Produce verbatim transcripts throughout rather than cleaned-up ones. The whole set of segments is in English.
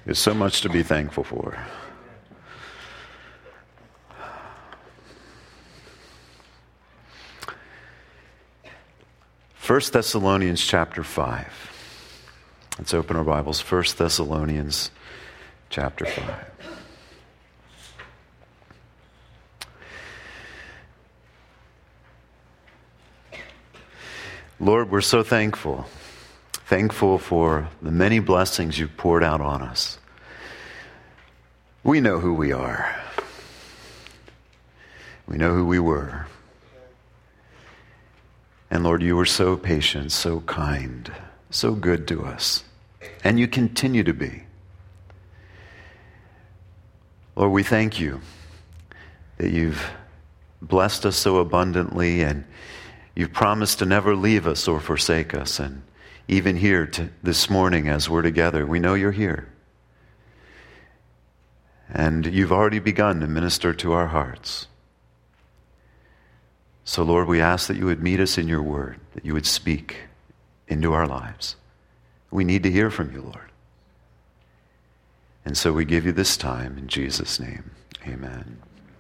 There's so much to be thankful for. First Thessalonians chapter five. Let's open our Bibles. First Thessalonians chapter five. Lord, we're so thankful. Thankful for the many blessings you've poured out on us. We know who we are. We know who we were. And Lord, you were so patient, so kind, so good to us. And you continue to be. Lord, we thank you that you've blessed us so abundantly, and you've promised to never leave us or forsake us. And even here to, this morning as we're together, we know you're here. And you've already begun to minister to our hearts. So Lord, we ask that you would meet us in your word, that you would speak into our lives. We need to hear from you, Lord. And so we give you this time in Jesus' name. Amen.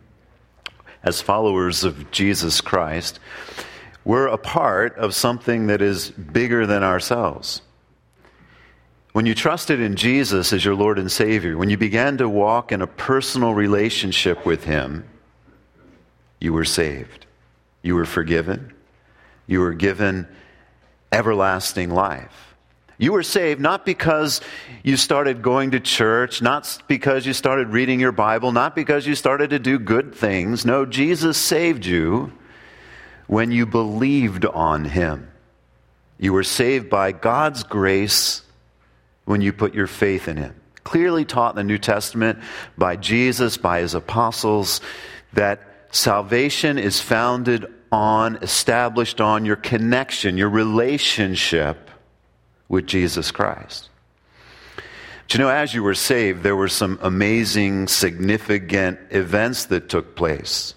As followers of Jesus Christ, we're a part of something that is bigger than ourselves. When you trusted in Jesus as your Lord and Savior, when you began to walk in a personal relationship with him, you were saved. You were forgiven. You were given everlasting life. You were saved not because you started going to church, not because you started reading your Bible, not because you started to do good things. No, Jesus saved you when you believed on him. You were saved by God's grace when you put your faith in him. Clearly taught in the New Testament by Jesus, by his apostles, that salvation is founded on, established on your connection, your relationship with Jesus Christ. But you know, as you were saved, there were some amazing, significant events that took place.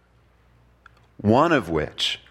One of which,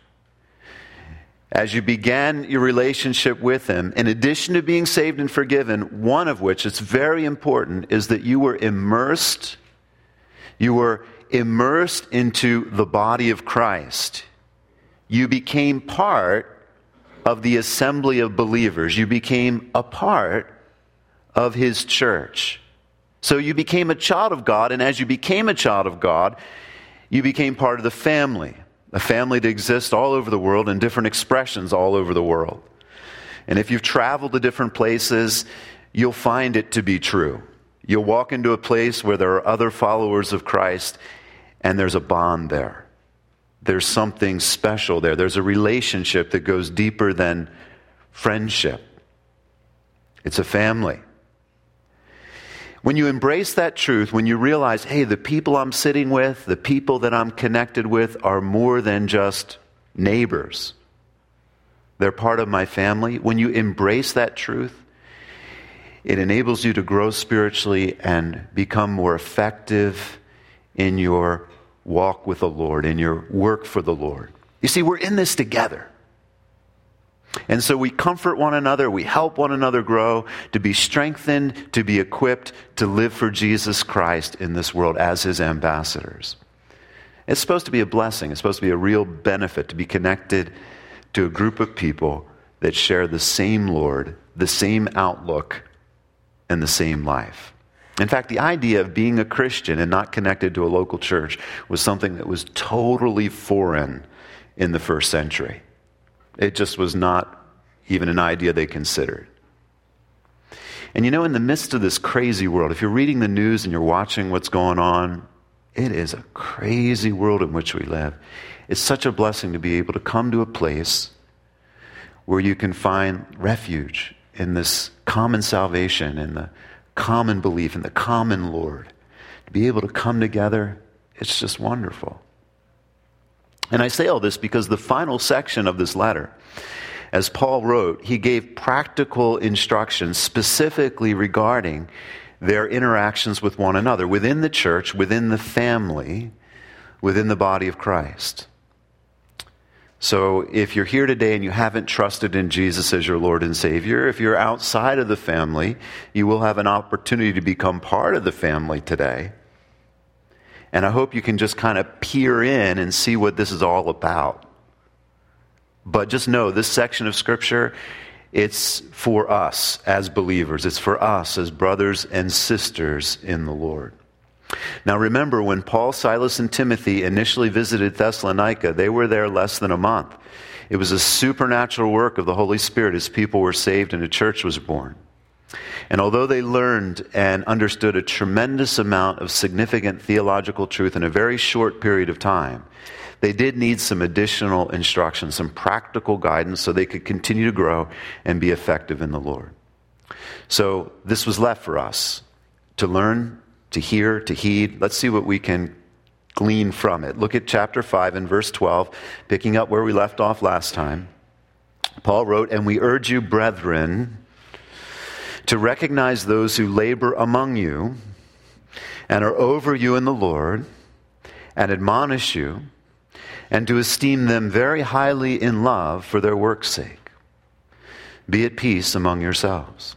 as you began your relationship with him, in addition to being saved and forgiven, one of which, it's very important, is that you were immersed, you were immersed into the body of Christ. You became part of the assembly of believers. You became a part of his church. So you became a child of God, and as you became a child of God, you became part of the family. A family that exists all over the world in different expressions all over the world. And if you've traveled to different places, you'll find it to be true. You'll walk into a place where there are other followers of Christ, and there's a bond there. There's something special there. There's a relationship that goes deeper than friendship. It's a family. When you embrace that truth, when you realize, hey, the people I'm sitting with, the people that I'm connected with are more than just neighbors. They're part of my family. When you embrace that truth, it enables you to grow spiritually and become more effective in your walk with the Lord, in your work for the Lord. You see, we're in this together. And so we comfort one another, we help one another grow, to be strengthened, to be equipped, to live for Jesus Christ in this world as his ambassadors. It's supposed to be a blessing. It's supposed to be a real benefit to be connected to a group of people that share the same Lord, the same outlook, and the same life. In fact, the idea of being a Christian and not connected to a local church was something that was totally foreign in the first century. It just was not even an idea they considered. And you know, in the midst of this crazy world, if you're reading the news and you're watching what's going on, it is a crazy world in which we live. It's such a blessing to be able to come to a place where you can find refuge in this common salvation, in the common belief, in the common Lord. To be able to come together, it's just wonderful. And I say all this because the final section of this letter, as Paul wrote, he gave practical instructions specifically regarding their interactions with one another, within the church, within the family, within the body of Christ. So if you're here today and you haven't trusted in Jesus as your Lord and Savior, if you're outside of the family, you will have an opportunity to become part of the family today. And I hope you can just kind of peer in and see what this is all about. But just know, this section of Scripture, it's for us as believers. It's for us as brothers and sisters in the Lord. Now remember, when Paul, Silas, and Timothy initially visited Thessalonica, they were there less than a month. It was a supernatural work of the Holy Spirit as people were saved and a church was born. And although they learned and understood a tremendous amount of significant theological truth in a very short period of time, they did need some additional instruction, some practical guidance so they could continue to grow and be effective in the Lord. So this was left for us to learn, to hear, to heed. Let's see what we can glean from it. Look at chapter five and verse twelve, picking up where we left off last time. Paul wrote, "And we urge you, brethren, to recognize those who labor among you and are over you in the Lord and admonish you, and to esteem them very highly in love for their work's sake. Be at peace among yourselves."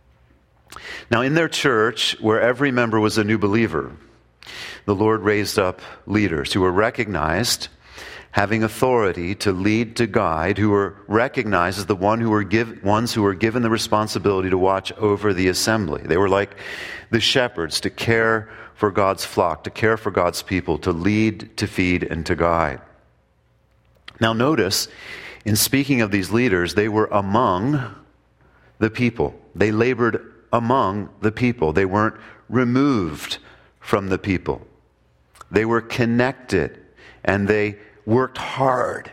Now, in their church, where every member was a new believer, the Lord raised up leaders who were recognized having authority to lead, to guide, who were recognized as the one who were give, ones who were given the responsibility to watch over the assembly. They were like the shepherds, to care for God's flock, to care for God's people, to lead, to feed, and to guide. Now notice, in speaking of these leaders, they were among the people. They labored among the people. They weren't removed from the people. They were connected, and they worked hard.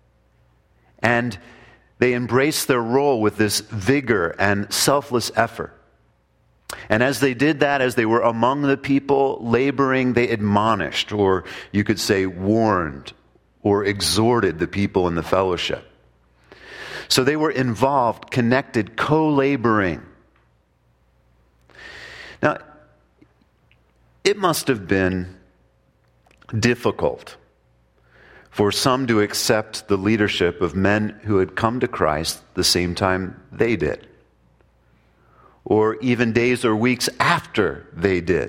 And they embraced their role with this vigor and selfless effort. And as they did that, as they were among the people laboring, they admonished, or you could say warned, or exhorted the people in the fellowship. So they were involved, connected, co-laboring. Now, it must have been difficult for some to accept the leadership of men who had come to Christ the same time they did, or even days or weeks after they did.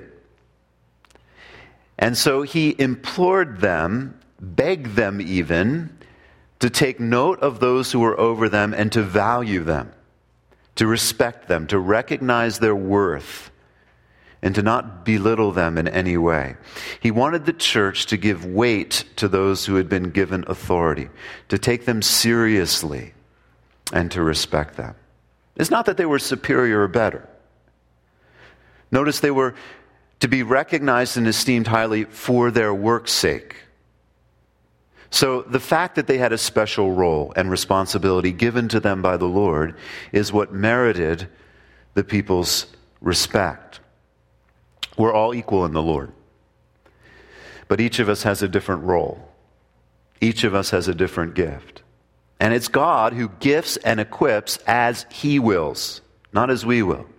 And so he implored them, begged them even, to take note of those who were over them and to value them, to respect them, to recognize their worth, and to not belittle them in any way. He wanted the church to give weight to those who had been given authority, to take them seriously, and to respect them. It's not that they were superior or better. Notice they were to be recognized and esteemed highly for their work's sake. So the fact that they had a special role and responsibility given to them by the Lord is what merited the people's respect. We're all equal in the Lord. But each of us has a different role. Each of us has a different gift. And it's God who gifts and equips as He wills, not as we will.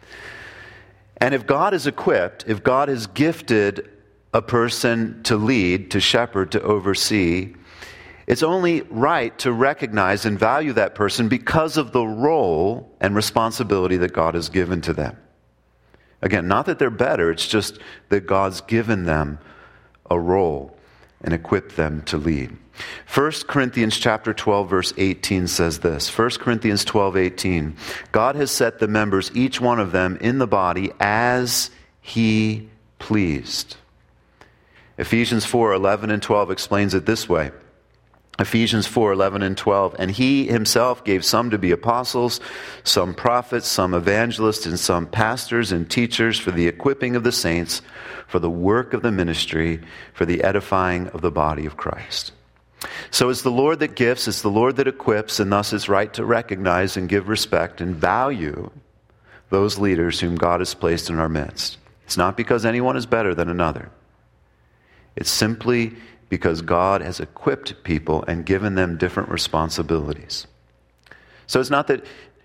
And if God is equipped, if God has gifted a person to lead, to shepherd, to oversee, it's only right to recognize and value that person because of the role and responsibility that God has given to them. Again, not that they're better, it's just that God's given them a role and equipped them to lead. First Corinthians chapter twelve, verse eighteen says this. First Corinthians twelve, eighteen. God has set the members, each one of them, in the body as He pleased. Ephesians four, eleven and twelve explains it this way. Ephesians four, eleven and twelve. And He Himself gave some to be apostles, some prophets, some evangelists, and some pastors and teachers for the equipping of the saints, for the work of the ministry, for the edifying of the body of Christ. So it's the Lord that gifts, it's the Lord that equips, and thus it's right to recognize and give respect and value those leaders whom God has placed in our midst. It's not because anyone is better than another. It's simply because God has equipped people and given them different responsibilities. So it's not that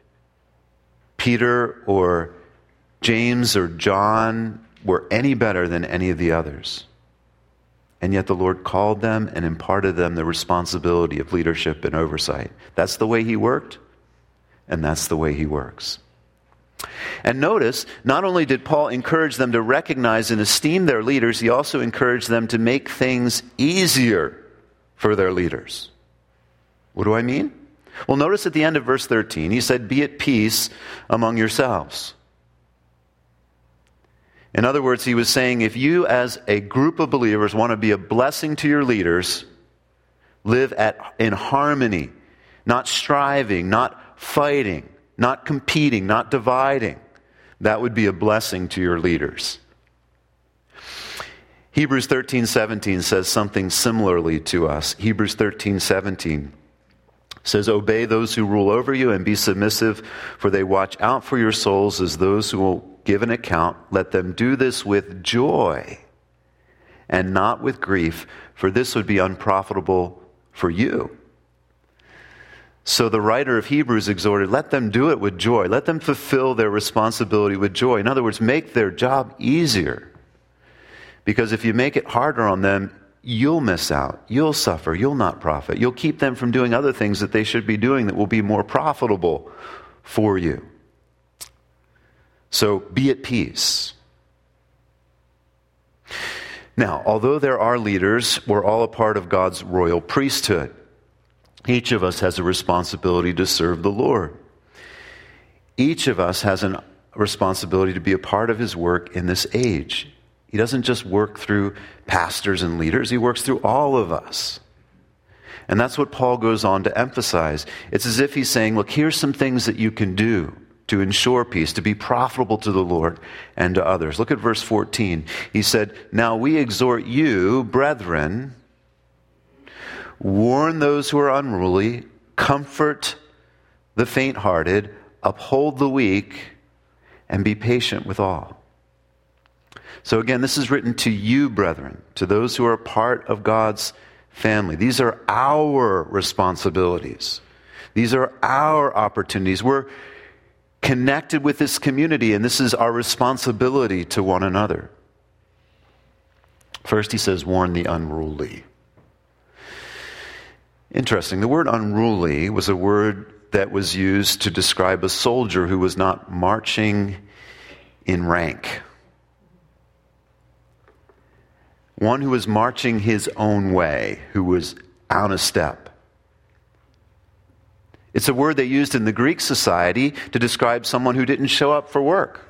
Peter or James or John were any better than any of the others. And yet the Lord called them and imparted them the responsibility of leadership and oversight. That's the way he worked, and that's the way he works. And notice, not only did Paul encourage them to recognize and esteem their leaders, he also encouraged them to make things easier for their leaders. What do I mean? Well, notice at the end of verse thirteen, he said, "Be at peace among yourselves." In other words, he was saying, if you as a group of believers want to be a blessing to your leaders, live at, in harmony, not striving, not fighting, not competing, not dividing, that would be a blessing to your leaders. Hebrews thirteen seventeen says something similarly to us. Hebrews thirteen seventeen says, "Obey those who rule over you and be submissive, for they watch out for your souls as those who will give an account. Let them do this with joy and not with grief, for this would be unprofitable for you." So the writer of Hebrews exhorted, let them do it with joy. Let them fulfill their responsibility with joy. In other words, make their job easier. Because if you make it harder on them, you'll miss out. You'll suffer. You'll not profit. You'll keep them from doing other things that they should be doing that will be more profitable for you. So be at peace. Now, although there are leaders, we're all a part of God's royal priesthood. Each of us has a responsibility to serve the Lord. Each of us has a responsibility to be a part of his work in this age. He doesn't just work through pastors and leaders, he works through all of us. And that's what Paul goes on to emphasize. It's as if he's saying, look, here's some things that you can do to ensure peace, to be profitable to the Lord and to others. Look at verse fourteen. He said, "Now we exhort you, brethren, warn those who are unruly, comfort the faint-hearted, uphold the weak, and be patient with all." So again, this is written to you, brethren, to those who are part of God's family. These are our responsibilities. These are our opportunities. We're connected with this community, and this is our responsibility to one another. First, he says, warn the unruly. Interesting. The word unruly was a word that was used to describe a soldier who was not marching in rank. One who was marching his own way, who was out of step. It's a word they used in the Greek society to describe someone who didn't show up for work.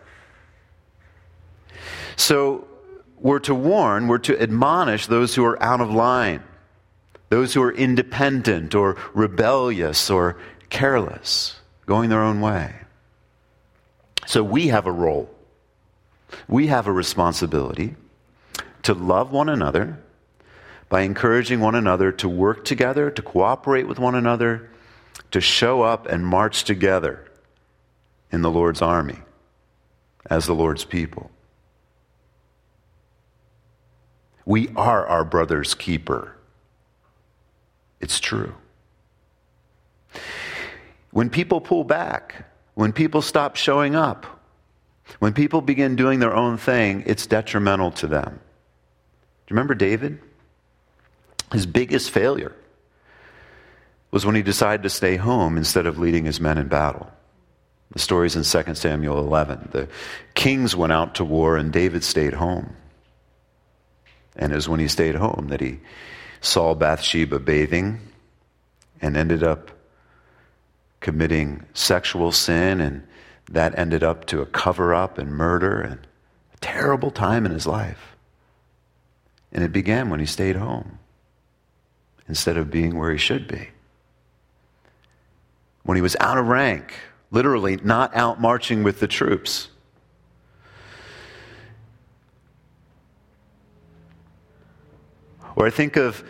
So we're to warn, we're to admonish those who are out of line, those who are independent or rebellious or careless, going their own way. So we have a role. We have a responsibility to love one another by encouraging one another to work together, to cooperate with one another, to show up and march together in the Lord's army as the Lord's people. We are our brother's keeper. It's true. When people pull back, when people stop showing up, when people begin doing their own thing, it's detrimental to them. Do you remember David? His biggest failure was when he decided to stay home instead of leading his men in battle. The story's in Second Samuel eleven. The kings went out to war and David stayed home. And it was when he stayed home that he saw Bathsheba bathing and ended up committing sexual sin, and that ended up to a cover-up and murder and a terrible time in his life. And it began when he stayed home instead of being where he should be. When he was out of rank, literally not out marching with the troops. Or I think of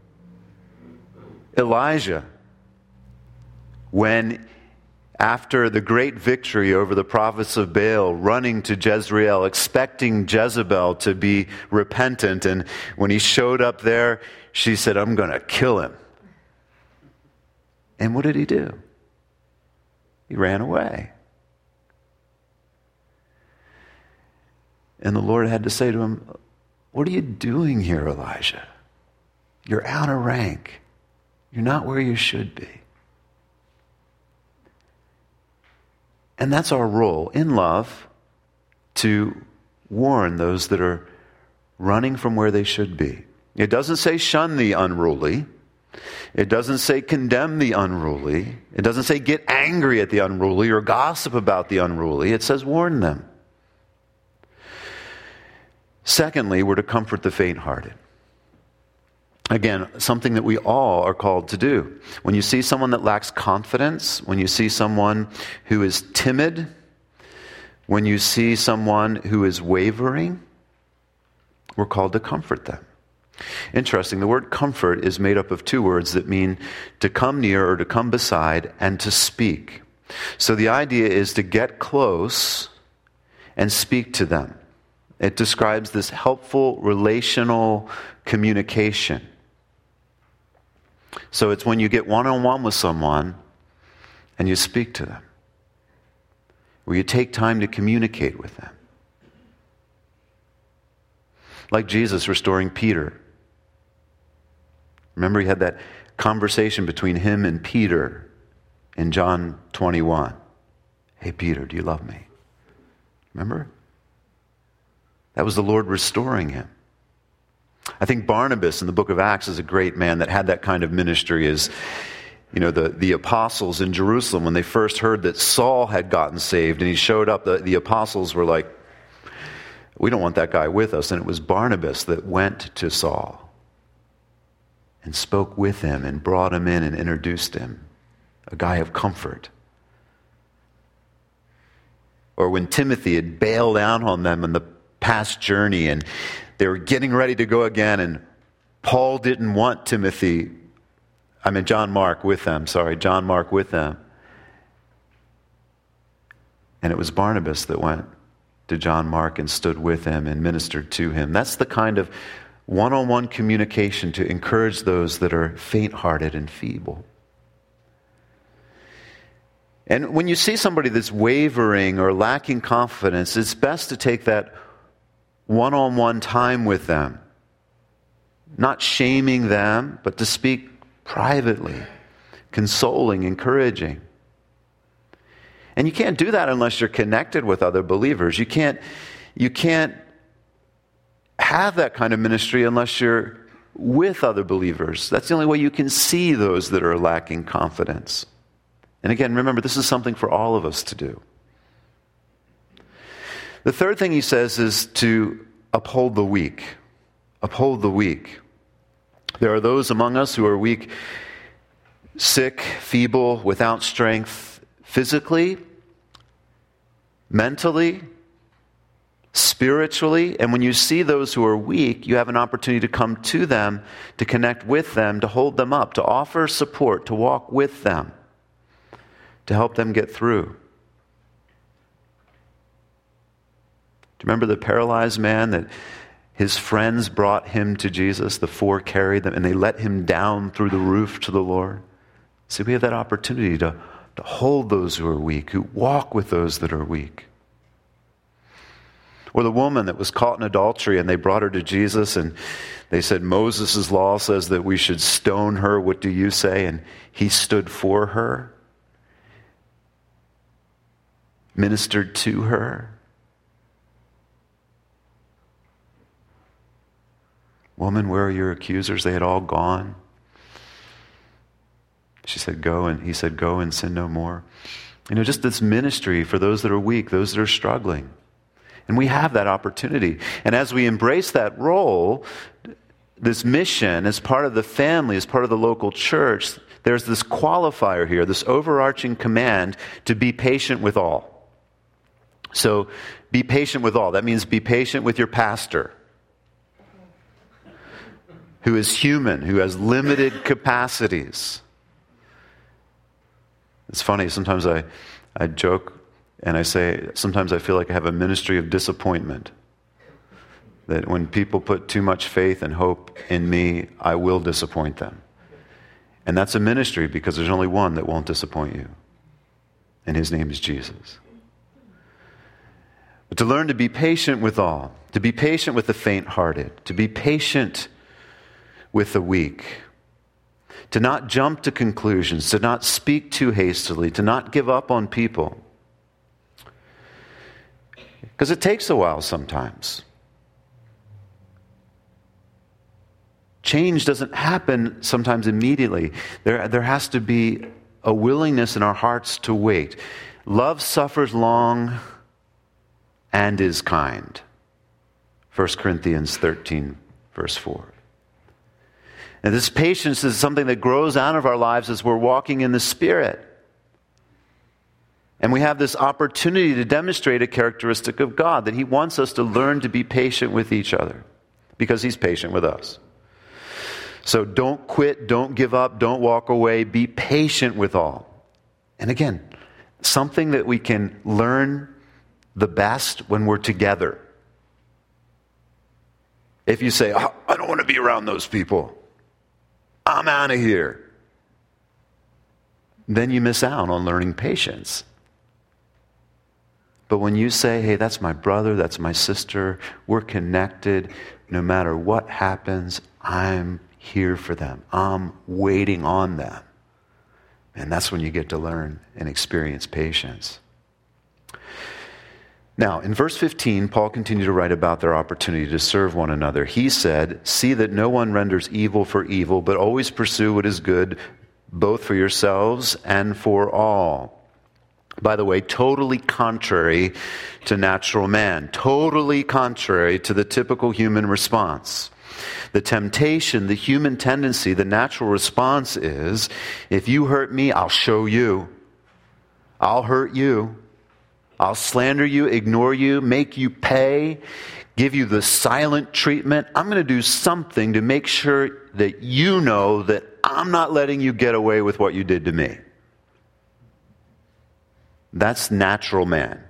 Elijah when, after the great victory over the prophets of Baal, running to Jezreel, expecting Jezebel to be repentant, and when he showed up there, she said, "I'm going to kill him." And what did he do? He ran away. And the Lord had to say to him, "What are you doing here, Elijah? You're out of rank. You're not where you should be." And that's our role in love, to warn those that are running from where they should be. It doesn't say shun the unruly. It doesn't say condemn the unruly. It doesn't say get angry at the unruly or gossip about the unruly. It says warn them. Secondly, we're to comfort the faint-hearted. Again, something that we all are called to do. When you see someone that lacks confidence, when you see someone who is timid, when you see someone who is wavering, we're called to comfort them. Interesting, the word comfort is made up of two words that mean to come near or to come beside and to speak. So the idea is to get close and speak to them. It describes this helpful relational communication. So it's when you get one-on-one with someone and you speak to them, where you take time to communicate with them. Like Jesus restoring Peter. Remember, he had that conversation between him and Peter in John twenty-one. "Hey, Peter, do you love me?" Remember? That was the Lord restoring him. I think Barnabas in the book of Acts is a great man that had that kind of ministry. As you know, the, the apostles in Jerusalem, when they first heard that Saul had gotten saved and he showed up, the, the apostles were like, "We don't want that guy with us." And it was Barnabas that went to Saul and spoke with him and brought him in and introduced him. A guy of comfort. Or when Timothy had bailed out on them in the past journey and they were getting ready to go again, and Paul didn't want Timothy, I mean John Mark with them, sorry, John Mark with them. And it was Barnabas that went to John Mark and stood with him and ministered to him. That's the kind of one-on-one communication to encourage those that are faint-hearted and feeble. And when you see somebody that's wavering or lacking confidence, it's best to take that one-on-one time with them. Not shaming them, but to speak privately, consoling, encouraging. And you can't do that unless you're connected with other believers. You can't, you can't have that kind of ministry unless you're with other believers. That's the only way you can see those that are lacking confidence. And again, remember, this is something for all of us to do. The third thing he says is to uphold the weak. Uphold the weak. There are those among us who are weak, sick, feeble, without strength, physically, mentally, spiritually. And when you see those who are weak, you have an opportunity to come to them, to connect with them, to hold them up, to offer support, to walk with them, to help them get through. Do you remember the paralyzed man that his friends brought him to Jesus? The four carried them and they let him down through the roof to the Lord. See, we have that opportunity to, to hold those who are weak, who walk with those that are weak. Or the woman that was caught in adultery and they brought her to Jesus and they said, "Moses' law says that we should stone her. What do you say?" And he stood for her, ministered to her. "Woman, where are your accusers?" They had all gone. She said, "Go," and he said, "Go and sin no more." You know, just this ministry for those that are weak, those that are struggling. And we have that opportunity. And as we embrace that role, this mission, as part of the family, as part of the local church, there's this qualifier here, this overarching command to be patient with all. So, be patient with all. That means be patient with your pastor, who is human, who has limited capacities. It's funny, sometimes I, I joke and I say, sometimes I feel like I have a ministry of disappointment. That when people put too much faith and hope in me, I will disappoint them. And that's a ministry because there's only one that won't disappoint you. And his name is Jesus. But to learn to be patient with all, to be patient with the faint-hearted, to be patient with the weak, to not jump to conclusions, to not speak too hastily, to not give up on people. Because it takes a while sometimes. Change doesn't happen sometimes immediately. There, there has to be a willingness in our hearts to wait. Love suffers long and is kind. First Corinthians thirteen, verse four. And this patience is something that grows out of our lives as we're walking in the Spirit. And we have this opportunity to demonstrate a characteristic of God, that He wants us to learn to be patient with each other because He's patient with us. So don't quit, don't give up, don't walk away. Be patient with all. And again, something that we can learn the best when we're together. If you say, oh, I don't want to be around those people, I'm out of here, then you miss out on learning patience. But when you say, hey, that's my brother, that's my sister, we're connected, no matter what happens, I'm here for them. I'm waiting on them. And that's when you get to learn and experience patience. Now, in verse fifteen, Paul continued to write about their opportunity to serve one another. He said, see that no one renders evil for evil, but always pursue what is good, both for yourselves and for all. By the way, totally contrary to natural man, totally contrary to the typical human response. The temptation, the human tendency, the natural response is, if you hurt me, I'll show you. I'll hurt you. I'll slander you, ignore you, make you pay, give you the silent treatment. I'm going to do something to make sure that you know that I'm not letting you get away with what you did to me. That's natural man.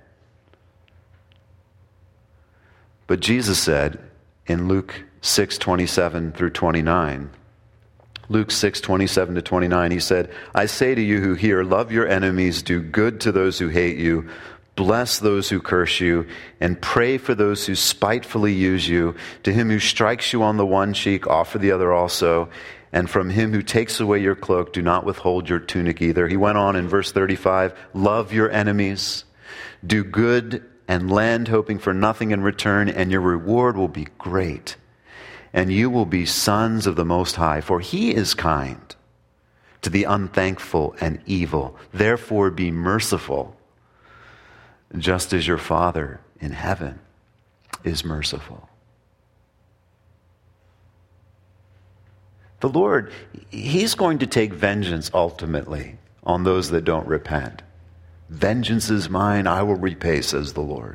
But Jesus said in Luke six twenty-seven through twenty-nine, Luke six twenty-seven to twenty-nine, He said, I say to you who hear, love your enemies, do good to those who hate you, bless those who curse you, and pray for those who spitefully use you. To him who strikes you on the one cheek, offer the other also. And from him who takes away your cloak, do not withhold your tunic either. He went on in verse thirty-five, love your enemies, do good and lend, hoping for nothing in return, and your reward will be great. And you will be sons of the Most High, for He is kind to the unthankful and evil. Therefore be merciful, just as your Father in heaven is merciful. The Lord, He's going to take vengeance ultimately on those that don't repent. Vengeance is mine, I will repay, says the Lord.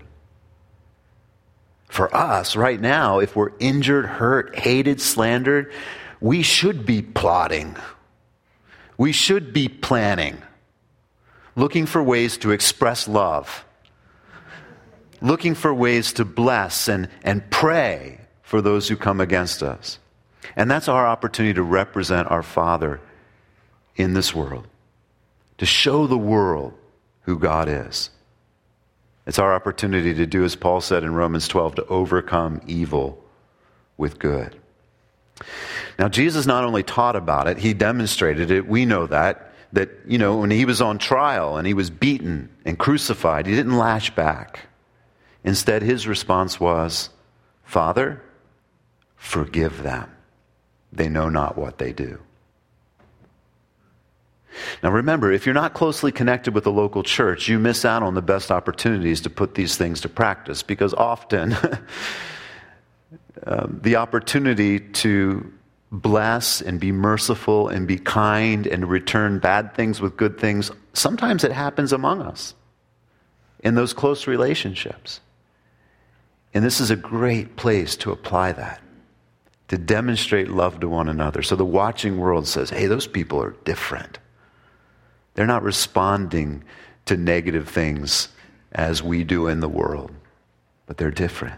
For us, right now, if we're injured, hurt, hated, slandered, we should be plotting. We should be planning, looking for ways to express love, looking for ways to bless and, and pray for those who come against us. And that's our opportunity to represent our Father in this world, to show the world who God is. It's our opportunity to do, as Paul said in Romans twelve, to overcome evil with good. Now, Jesus not only taught about it, He demonstrated it. We know that, that, you know, when He was on trial and He was beaten and crucified, He didn't lash back. Instead, His response was, Father, forgive them. They know not what they do. Now remember, if you're not closely connected with the local church, you miss out on the best opportunities to put these things to practice, because often um, the opportunity to bless and be merciful and be kind and return bad things with good things, sometimes it happens among us in those close relationships. And this is a great place to apply that, to demonstrate love to one another. So the watching world says, hey, those people are different. They're not responding to negative things as we do in the world, but they're different.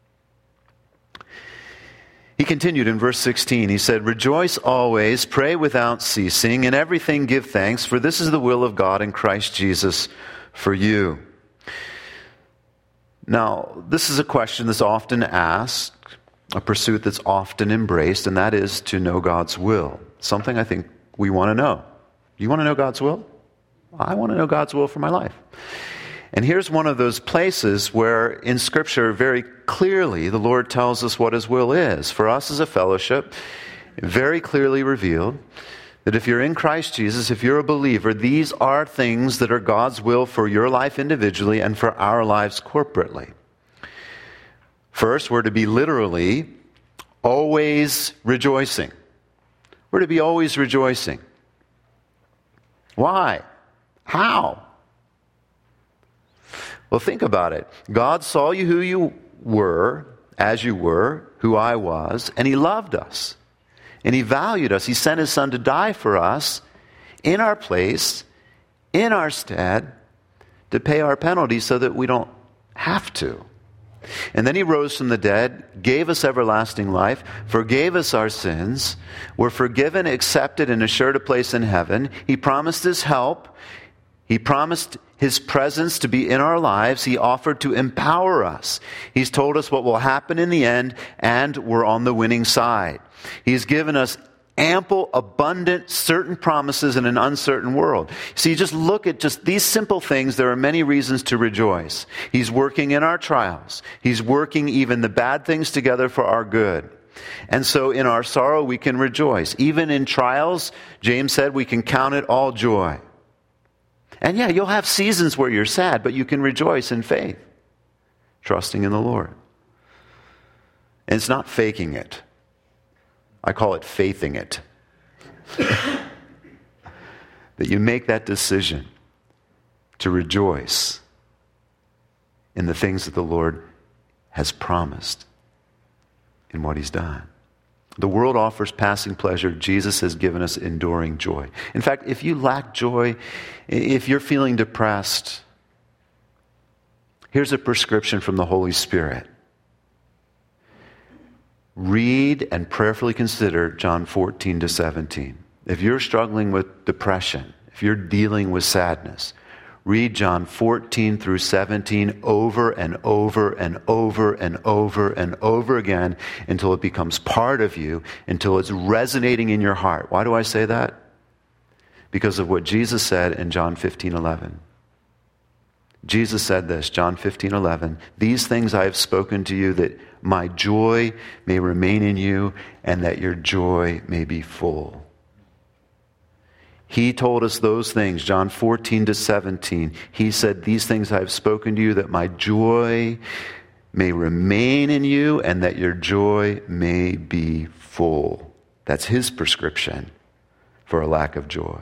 He continued in verse sixteen. He said, rejoice always, pray without ceasing, in everything give thanks, for this is the will of God in Christ Jesus for you. Now, this is a question that's often asked, a pursuit that's often embraced, and that is to know God's will. Something I think we want to know. You want to know God's will? I want to know God's will for my life. And here's one of those places where in Scripture very clearly the Lord tells us what His will is. For us as a fellowship, very clearly revealed that if you're in Christ Jesus, if you're a believer, these are things that are God's will for your life individually and for our lives corporately. First, we're to be literally always rejoicing. We're to be always rejoicing. Why? How? Well, think about it. God saw you who you were, as you were, who I was, and He loved us. And He valued us. He sent His Son to die for us in our place, in our stead, to pay our penalty so that we don't have to. And then He rose from the dead, gave us everlasting life, forgave us our sins. We're forgiven, accepted, and assured a place in heaven. He promised His help. He promised His presence to be in our lives. He offered to empower us. He's told us what will happen in the end, and we're on the winning side. He's given us ample, abundant, certain promises in an uncertain world. So you just look at just these simple things. There are many reasons to rejoice. He's working in our trials. He's working even the bad things together for our good. And so in our sorrow, we can rejoice. Even in trials, James said, we can count it all joy. And yeah, you'll have seasons where you're sad, but you can rejoice in faith, trusting in the Lord. And it's not faking it. I call it faithing it. That you make that decision to rejoice in the things that the Lord has promised, in what He's done. The world offers passing pleasure. Jesus has given us enduring joy. In fact, if you lack joy, if you're feeling depressed, here's a prescription from the Holy Spirit. Read and prayerfully consider John fourteen to seventeen. If you're struggling with depression, if you're dealing with sadness, read John fourteen through seventeen over and over and over and over and over again until it becomes part of you, until it's resonating in your heart. Why do I say that? Because of what Jesus said in John fifteen eleven. Jesus said this, John fifteen eleven, "These things I have spoken to you, that my joy may remain in you, and that your joy may be full." He told us those things, John fourteen to seventeen. He said, "These things I have spoken to you, that my joy may remain in you, and that your joy may be full." That's His prescription for a lack of joy.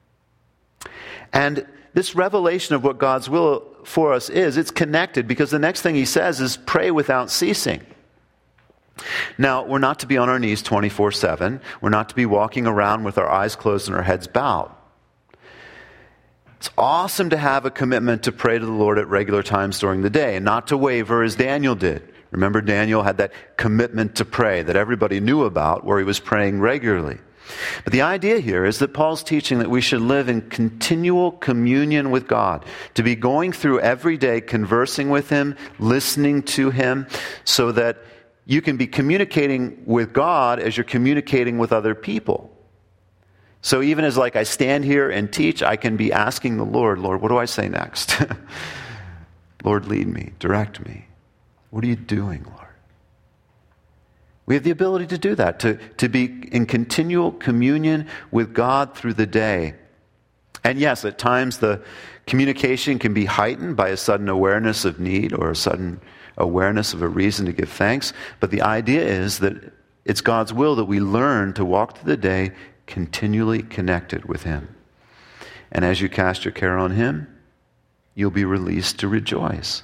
And this revelation of what God's will for us is, it's connected, because the next thing He says is pray without ceasing. Now, we're not to be on our knees twenty-four seven. We're not to be walking around with our eyes closed and our heads bowed. It's awesome to have a commitment to pray to the Lord at regular times during the day and not to waver as Daniel did. Remember, Daniel had that commitment to pray that everybody knew about, where he was praying regularly. But the idea here is that Paul's teaching that we should live in continual communion with God, to be going through every day, conversing with Him, listening to Him, so that you can be communicating with God as you're communicating with other people. So even as like I stand here and teach, I can be asking the Lord, Lord, what do I say next? Lord, lead me, direct me. What are you doing, Lord? We have the ability to do that, to, to be in continual communion with God through the day. And yes, at times the communication can be heightened by a sudden awareness of need or a sudden awareness of a reason to give thanks. But the idea is that it's God's will that we learn to walk through the day continually connected with Him. And as you cast your care on Him, you'll be released to rejoice.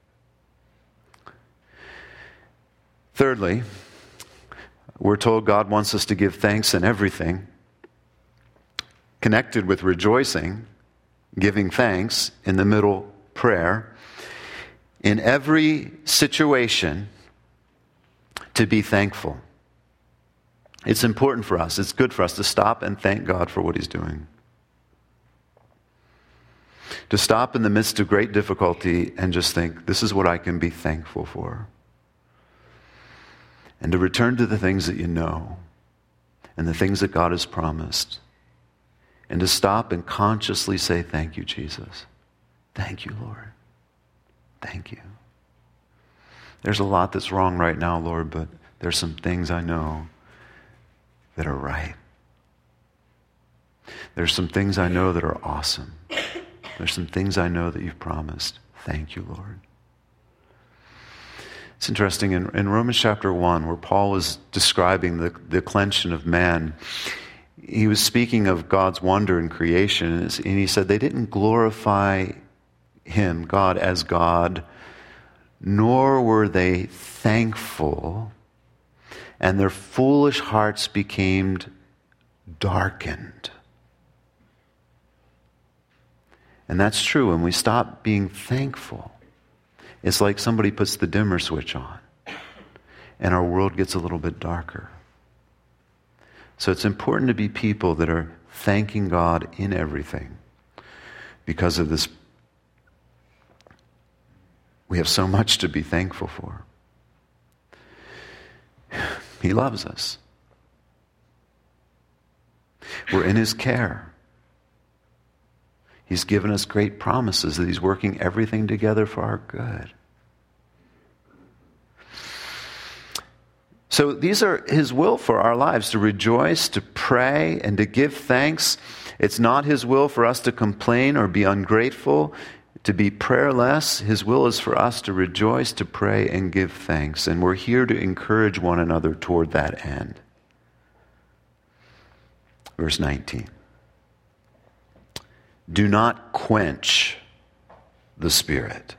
Thirdly, we're told God wants us to give thanks in everything. Connected with rejoicing, giving thanks in the middle, prayer. In every situation, to be thankful. It's important for us, it's good for us to stop and thank God for what He's doing. To stop in the midst of great difficulty and just think, this is what I can be thankful for. And to return to the things that you know and the things that God has promised. And to stop and consciously say, thank you, Jesus. Thank you, Lord. Thank you. There's a lot that's wrong right now, Lord, but there's some things I know that are right. There's some things I know that are awesome. There's some things I know that you've promised. Thank you, Lord. It's interesting, in, in Romans chapter one, where Paul was describing the, the declension of man, he was speaking of God's wonder in creation, and he said they didn't glorify him, God, as God, nor were they thankful, and their foolish hearts became darkened. And that's true. When we stop being thankful, it's like somebody puts the dimmer switch on, and our world gets a little bit darker. So it's important to be people that are thanking God in everything because of this. We have so much to be thankful for. He loves us. We're in His care. He's given us great promises that He's working everything together for our good. So these are His will for our lives, to rejoice, to pray, and to give thanks. It's not His will for us to complain or be ungrateful, to be prayerless. His will is for us to rejoice, to pray, and give thanks. And we're here to encourage one another toward that end. Verse nineteen. Do not quench the Spirit.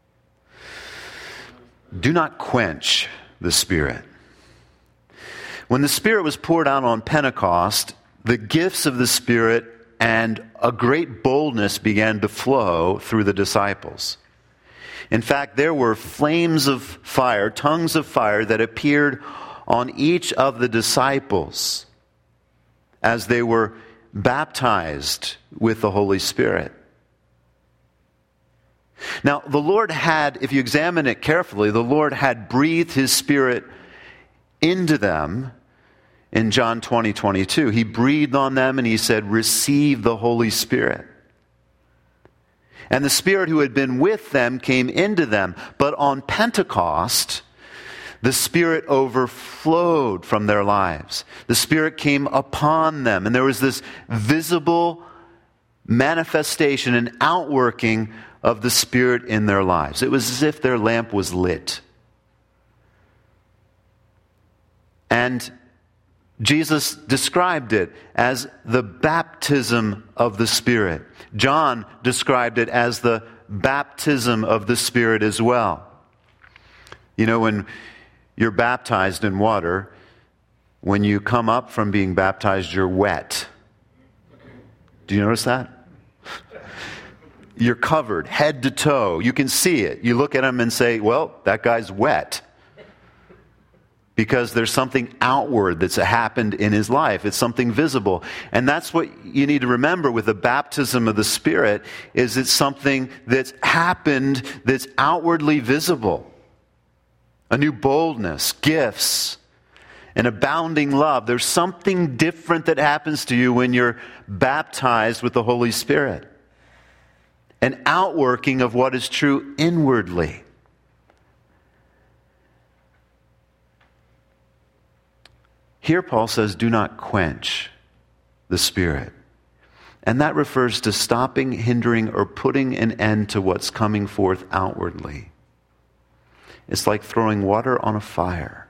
Do not quench the Spirit. When the Spirit was poured out on Pentecost, the gifts of the Spirit and a great boldness began to flow through the disciples. In fact, there were flames of fire, tongues of fire that appeared on each of the disciples as they were baptized with the Holy Spirit. Now, the Lord had, if you examine it carefully, the Lord had breathed His Spirit into them in John twenty, twenty-two. He breathed on them and He said, receive the Holy Spirit. And the Spirit who had been with them came into them. But on Pentecost, the Spirit overflowed from their lives. The Spirit came upon them. And there was this visible manifestation and outworking of the Spirit in their lives. It was as if their lamp was lit. And Jesus described it as the baptism of the Spirit. John described it as the baptism of the Spirit as well. You know, when you're baptized in water, when you come up from being baptized, you're wet. Do you notice that? You're covered head to toe. You can see it. You look at him and say, well, that guy's wet. Because there's something outward that's happened in his life. It's something visible. And that's what you need to remember with the baptism of the Spirit, is it's something that's happened that's outwardly visible. A new boldness, gifts, an abounding love. There's something different that happens to you when you're baptized with the Holy Spirit. An outworking of what is true inwardly. Here Paul says, do not quench the Spirit. And that refers to stopping, hindering, or putting an end to what's coming forth outwardly. It's like throwing water on a fire.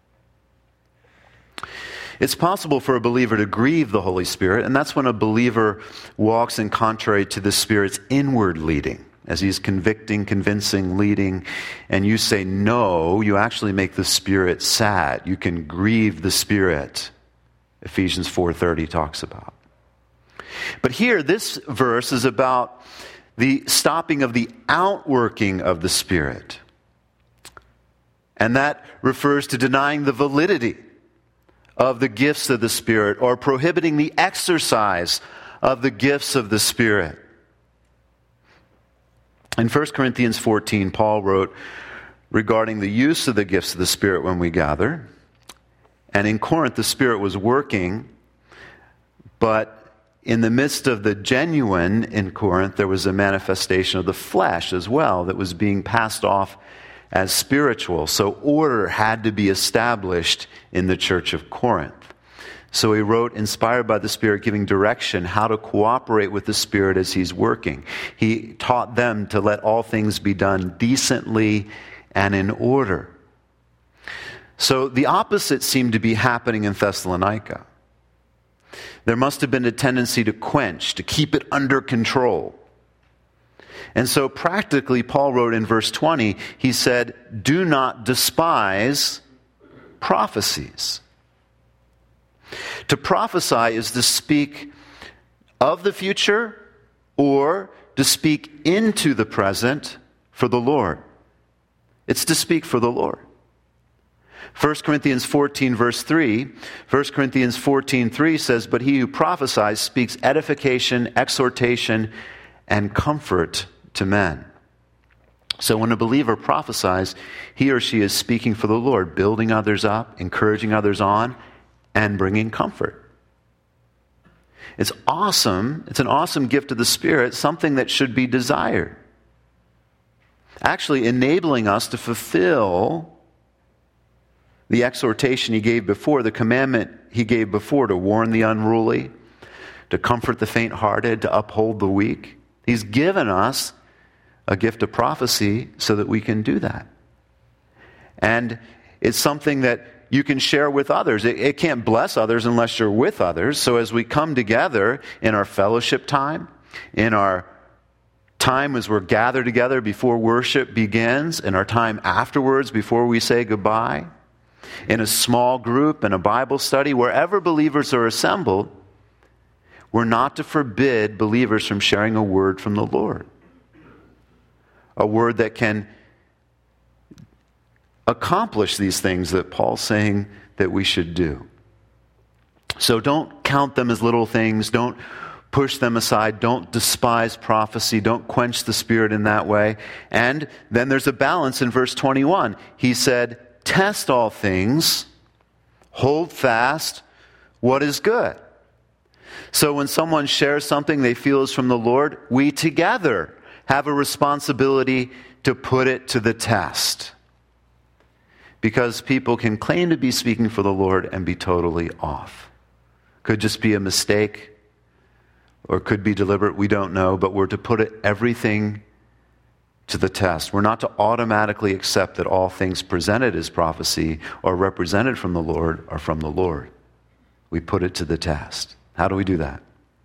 It's possible for a believer to grieve the Holy Spirit, and that's when a believer walks in contrary to the Spirit's inward leading. As He's convicting, convincing, leading, and you say no, you actually make the Spirit sad. You can grieve the Spirit. Ephesians four thirty talks about. But here, this verse is about the stopping of the outworking of the Spirit. And that refers to denying the validity of the gifts of the Spirit, or prohibiting the exercise of the gifts of the Spirit. In First Corinthians fourteen, Paul wrote regarding the use of the gifts of the Spirit when we gather. And in Corinth, the Spirit was working, but in the midst of the genuine in Corinth, there was a manifestation of the flesh as well that was being passed off as spiritual. So order had to be established in the church of Corinth. So he wrote, inspired by the Spirit, giving direction how to cooperate with the Spirit as he's working. He taught them to let all things be done decently and in order. So the opposite seemed to be happening in Thessalonica. There must have been a tendency to quench, to keep it under control. And so practically, Paul wrote in verse twenty, he said, do not despise prophecies. To prophesy is to speak of the future or to speak into the present for the Lord. It's to speak for the Lord. First Corinthians fourteen, verse three, First Corinthians fourteen, three says, but he who prophesies speaks edification, exhortation, and comfort to men. So when a believer prophesies, he or she is speaking for the Lord, building others up, encouraging others on, and bringing comfort. It's awesome. It's an awesome gift of the Spirit, something that should be desired. Actually enabling us to fulfill the exhortation he gave before, the commandment he gave before to warn the unruly, to comfort the faint-hearted, to uphold the weak. He's given us a gift of prophecy so that we can do that. And it's something that you can share with others. It, it can't bless others unless you're with others. So as we come together in our fellowship time, in our time as we're gathered together before worship begins, in our time afterwards before we say goodbye, in a small group, in a Bible study, wherever believers are assembled, we're not to forbid believers from sharing a word from the Lord. A word that can accomplish these things that Paul's saying that we should do. So don't count them as little things. Don't push them aside. Don't despise prophecy. Don't quench the Spirit in that way. And then there's a balance in verse twenty-one. He said, test all things, hold fast what is good. So when someone shares something they feel is from the Lord, we together have a responsibility to put it to the test. Because people can claim to be speaking for the Lord and be totally off. Could just be a mistake, or could be deliberate, we don't know, but we're to put it, everything to the test. We're not to automatically accept that all things presented as prophecy or represented from the Lord are from the Lord. We put it to the test. How do we do that?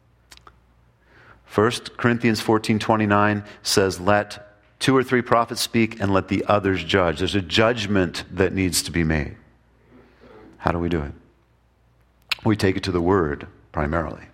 First Corinthians fourteen twenty-nine says, let two or three prophets speak and let the others judge. There's a judgment that needs to be made. How do we do it? We take it to the Word primarily.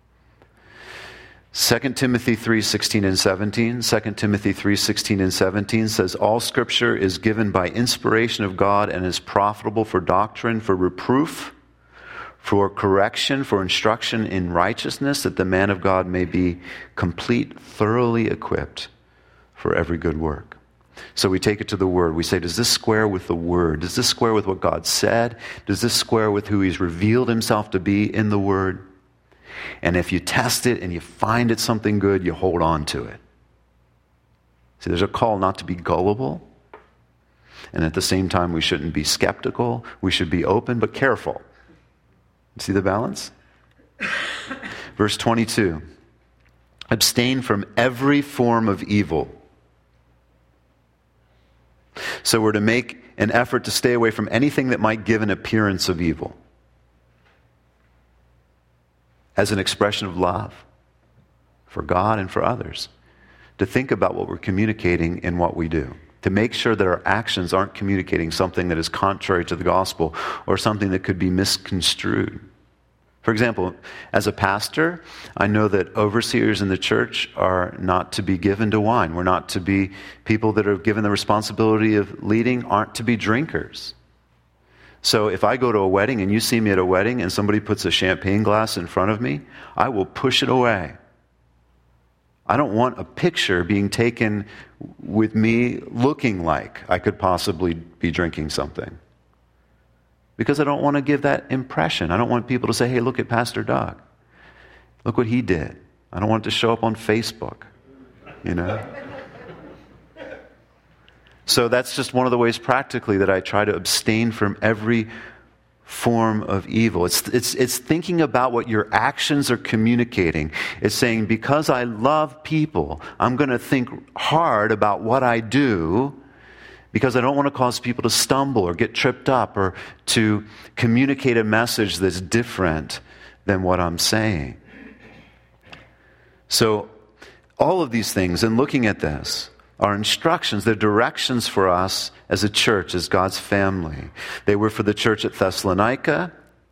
Second Timothy three sixteen and seventeen. Second Timothy three sixteen and seventeen says, all Scripture is given by inspiration of God and is profitable for doctrine, for reproof, for correction, for instruction in righteousness, that the man of God may be complete, thoroughly equipped for every good work. So we take it to the Word. We say, does this square with the Word? Does this square with what God said? Does this square with who He's revealed Himself to be in the Word? And if you test it and you find it something good, you hold on to it. See, there's a call not to be gullible. And at the same time, we shouldn't be skeptical. We should be open but careful. See the balance? Verse twenty-two. Abstain from every form of evil. So we're to make an effort to stay away from anything that might give an appearance of evil, as an expression of love for God and for others. To think about what we're communicating in what we do. To make sure that our actions aren't communicating something that is contrary to the gospel or something that could be misconstrued. For example, as a pastor, I know that overseers in the church are not to be given to wine. We're not to be, people that are given the responsibility of leading aren't to be drinkers. So if I go to a wedding and you see me at a wedding and somebody puts a champagne glass in front of me, I will push it away. I don't want a picture being taken with me looking like I could possibly be drinking something. Because I don't want to give that impression. I don't want people to say, hey, look at Pastor Doug. Look what he did. I don't want it to show up on Facebook, you know? So that's just one of the ways practically that I try to abstain from every form of evil. It's, it's, it's thinking about what your actions are communicating. It's saying, because I love people, I'm going to think hard about what I do, because I don't want to cause people to stumble or get tripped up or to communicate a message that's different than what I'm saying. So all of these things, and looking at this, are instructions, they're directions for us as a church, as God's family. They were for the church at Thessalonica,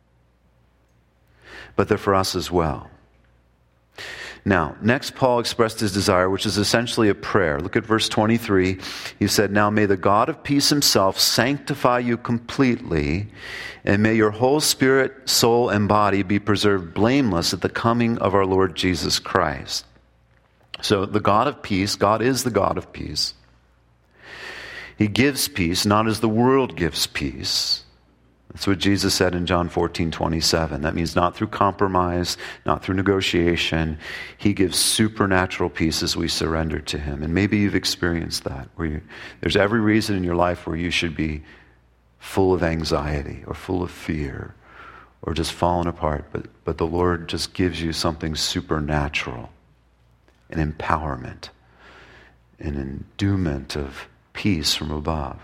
but they're for us as well. Now, next Paul expressed his desire, which is essentially a prayer. Look at verse twenty-three. He said, now may the God of peace himself sanctify you completely, and may your whole spirit, soul, and body be preserved blameless at the coming of our Lord Jesus Christ. So the God of peace, God is the God of peace. He gives peace, not as the world gives peace. That's what Jesus said in John fourteen twenty-seven. That means not through compromise, not through negotiation. He gives supernatural peace as we surrender to him. And maybe you've experienced that, where you, there's every reason in your life where you should be full of anxiety or full of fear or just falling apart. But, but the Lord just gives you something supernatural, an empowerment, an endowment of peace from above.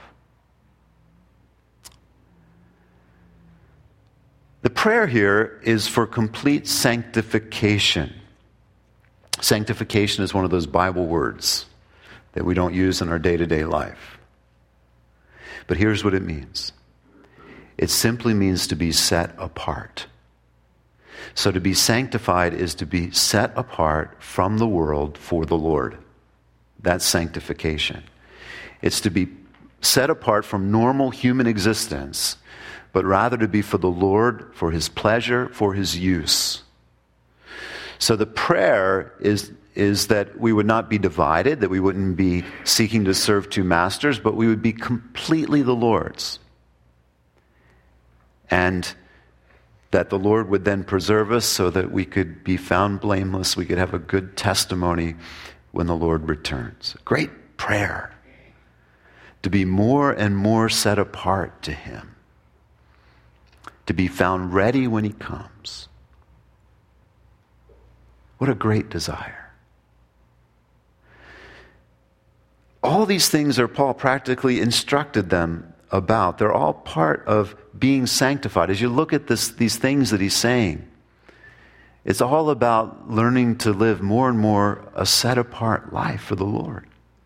The prayer here is for complete sanctification. Sanctification is one of those Bible words that we don't use in our day-to-day life. But here's what it means. It simply means to be set apart. So to be sanctified is to be set apart from the world for the Lord. That's sanctification. It's to be set apart from normal human existence, but rather to be for the Lord, for his pleasure, for his use. So the prayer is, is that we would not be divided, that we wouldn't be seeking to serve two masters, but we would be completely the Lord's. And that the Lord would then preserve us so that we could be found blameless, we could have a good testimony when the Lord returns. Great prayer. To be more and more set apart to him. To be found ready when he comes. What a great desire. All these things are Paul practically instructed them about. They're all part of being sanctified. As you look at this, these things that he's saying, it's all about learning to live more and more a set-apart life for the Lord.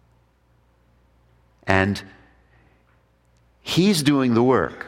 And he's doing the work.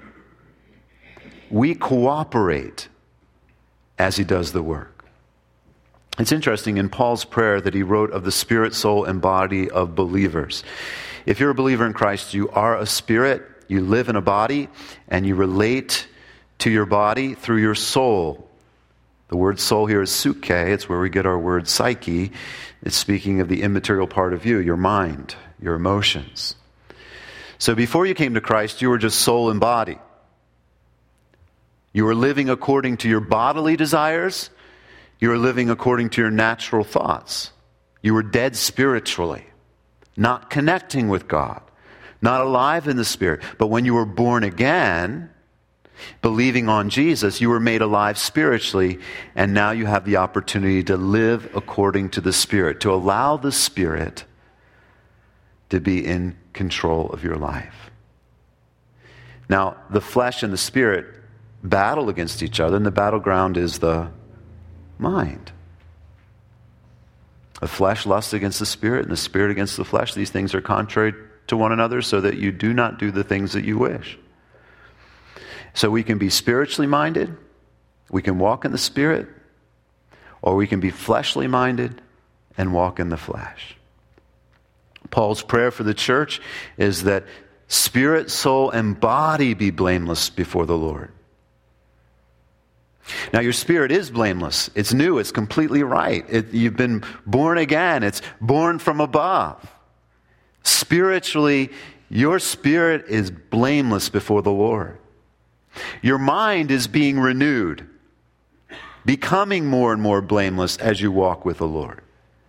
We cooperate as he does the work. It's interesting in Paul's prayer that he wrote of the spirit, soul, and body of believers. If you're a believer in Christ, you are a spirit, you live in a body, and you relate to your body through your soul. The word soul here is suke. It's where we get our word psyche. It's speaking of the immaterial part of you, your mind, your emotions. So before you came to Christ, you were just soul and body. You were living according to your bodily desires. You were living according to your natural thoughts. You were dead spiritually, not connecting with God, not alive in the Spirit. But when you were born again, believing on Jesus, you were made alive spiritually, and now you have the opportunity to live according to the Spirit, to allow the Spirit to be in control of your life. Now, the flesh and the Spirit battle against each other, and the battleground is the mind. The flesh lusts against the Spirit, and the Spirit against the flesh. These things are contrary to one another, so that you do not do the things that you wish. So we can be spiritually minded, we can walk in the Spirit, or we can be fleshly minded and walk in the flesh. Paul's prayer for the church is that spirit, soul, and body be blameless before the Lord. Now, your spirit is blameless. It's new. It's completely right. It, you've been born again. It's born from above. Spiritually, your spirit is blameless before the Lord. Your mind is being renewed, becoming more and more blameless as you walk with the Lord.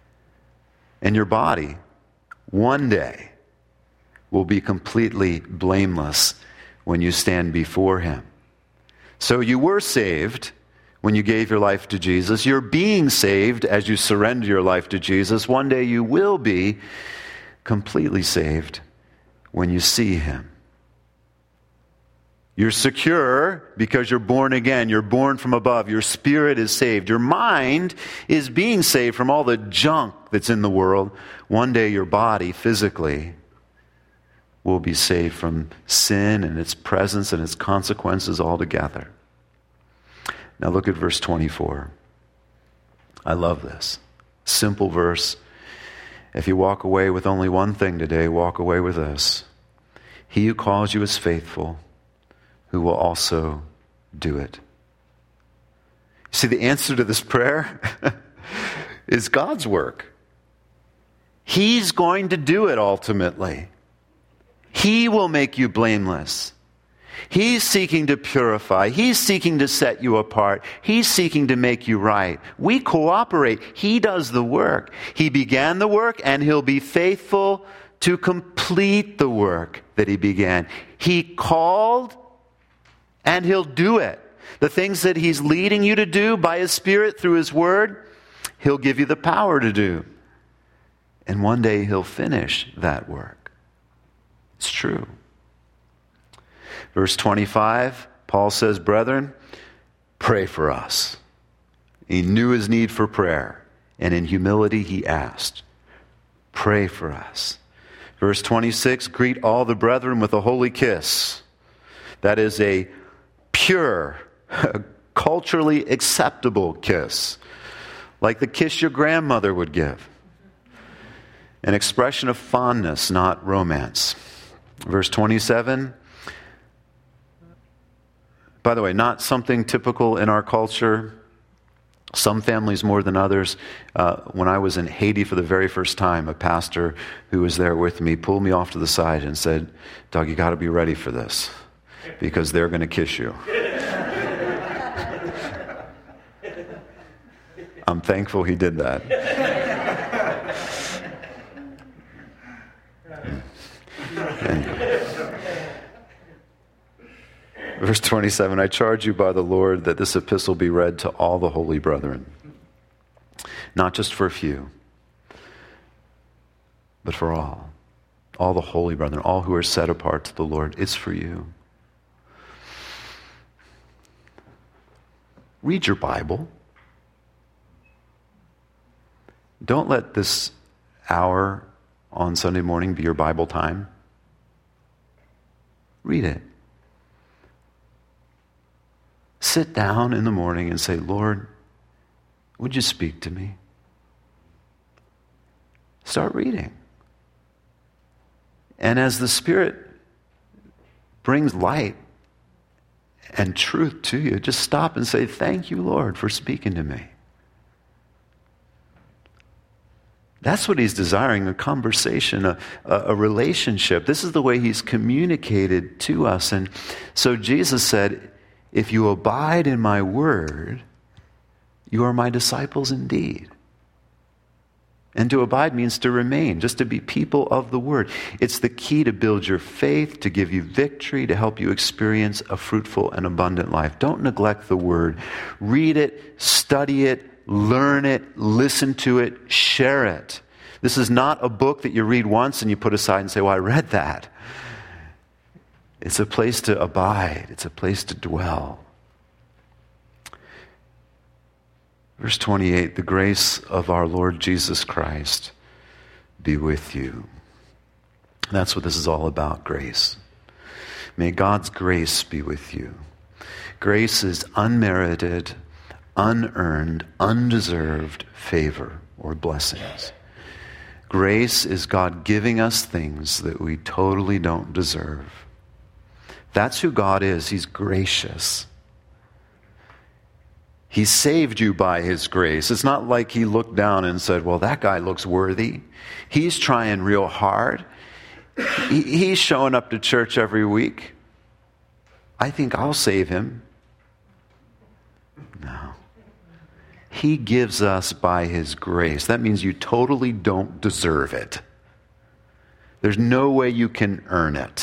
And your body, one day, will be completely blameless when you stand before Him. So you were saved when you gave your life to Jesus. You're being saved as you surrender your life to Jesus. One day you will be completely saved when you see Him. You're secure because you're born again. You're born from above. Your spirit is saved. Your mind is being saved from all the junk that's in the world. One day your body, physically, will be saved from sin and its presence and its consequences altogether. Now look at verse twenty-four. I love this. Simple verse. If you walk away with only one thing today, walk away with this. He who calls you is faithful, who will also do it. See, the answer to this prayer is God's work. He's going to do it ultimately. He will make you blameless. He's seeking to purify. He's seeking to set you apart. He's seeking to make you right. We cooperate. He does the work. He began the work, and He'll be faithful to complete the work that He began. He called, and He'll do it. The things that He's leading you to do by His Spirit through His Word, He'll give you the power to do. And one day He'll finish that work. It's true. Verse twenty-five, Paul says, brethren, pray for us. He knew his need for prayer, and in humility he asked, pray for us. Verse twenty-six, greet all the brethren with a holy kiss. That is a pure, culturally acceptable kiss, like the kiss your grandmother would give. An expression of fondness, not romance. Verse twenty-seven, by the way, not something typical in our culture. Some families more than others. Uh, when I was in Haiti for the very first time, a pastor who was there with me pulled me off to the side and said, Doug, you got to be ready for this because they're going to kiss you. I'm thankful he did that. Anyway. Verse twenty-seven, I charge you by the Lord that this epistle be read to all the holy brethren, not just for a few, but for all. All the holy brethren, all who are set apart to the Lord. It's for you. Read your Bible. Don't let this hour on Sunday morning be your Bible time. Read it. Sit down in the morning and say, Lord, would you speak to me? Start reading. And as the Spirit brings light and truth to you, just stop and say, thank you, Lord, for speaking to me. That's what He's desiring, a conversation, a, a relationship. This is the way He's communicated to us. And so Jesus said, if you abide in my word, you are my disciples indeed. And to abide means to remain, just to be people of the word. It's the key to build your faith, to give you victory, to help you experience a fruitful and abundant life. Don't neglect the word. Read it, study it, learn it, listen to it, share it. This is not a book that you read once and you put aside and say, well, I read that. It's a place to abide. It's a place to dwell. Verse twenty-eight, the grace of our Lord Jesus Christ be with you. That's what this is all about, grace. May God's grace be with you. Grace is unmerited, unearned, undeserved favor or blessings. Grace is God giving us things that we totally don't deserve. That's who God is. He's gracious. He saved you by his grace. It's not like he looked down and said, well, that guy looks worthy. He's trying real hard. He, he's showing up to church every week. I think I'll save him. No. He gives us by his grace. That means you totally don't deserve it. There's no way you can earn it.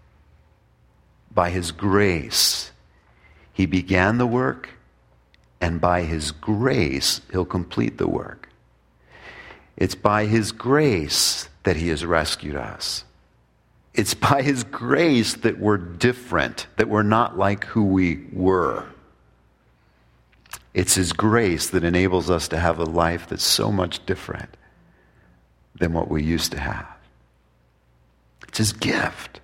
By his grace, he began the work, and by his grace, he'll complete the work. It's by his grace that he has rescued us. It's by his grace that we're different, that we're not like who we were. It's his grace that enables us to have a life that's so much different than what we used to have. It's his gift.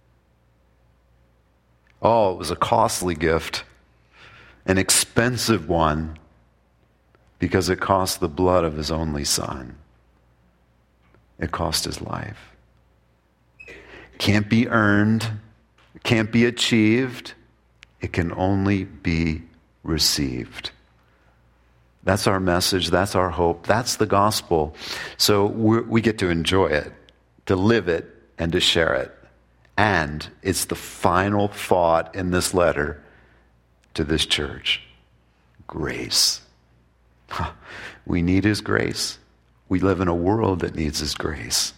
Oh, it was a costly gift, an expensive one, because it cost the blood of his only son. It cost his life. Can't be earned, can't be achieved. It can only be received. That's our message, that's our hope, that's the gospel. So we're, we get to enjoy it, to live it, and to share it. And it's the final thought in this letter to this church. Grace. We need his grace. We live in a world that needs his grace.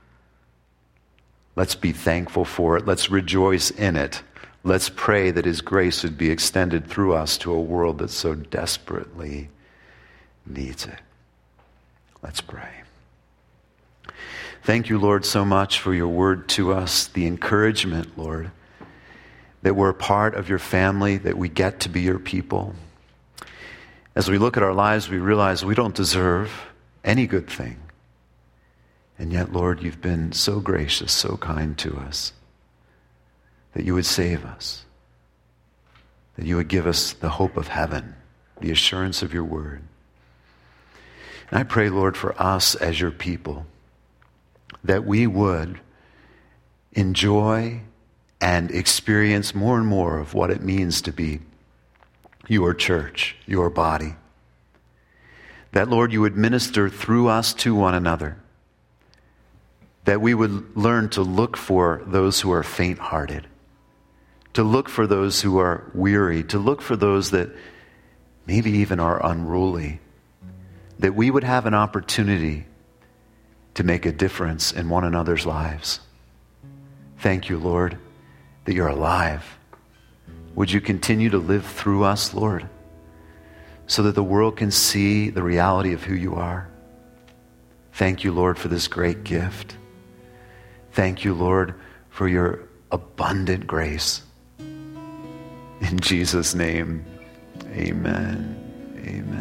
Let's be thankful for it. Let's rejoice in it. Let's pray that his grace would be extended through us to a world that so desperately needs it. Let's pray. Thank you, Lord, so much for your word to us, the encouragement, Lord, that we're a part of your family, that we get to be your people. As we look at our lives, we realize we don't deserve any good thing. And yet, Lord, you've been so gracious, so kind to us, that you would save us, that you would give us the hope of heaven, the assurance of your word. And I pray, Lord, for us as your people, that we would enjoy and experience more and more of what it means to be your church, your body. That, Lord, you would minister through us to one another. That we would learn to look for those who are faint-hearted, to look for those who are weary, to look for those that maybe even are unruly. That we would have an opportunity to make a difference in one another's lives. Thank you, Lord, that you're alive. Would you continue to live through us, Lord, so that the world can see the reality of who you are? Thank you, Lord, for this great gift. Thank you, Lord, for your abundant grace. In Jesus' name, amen. Amen.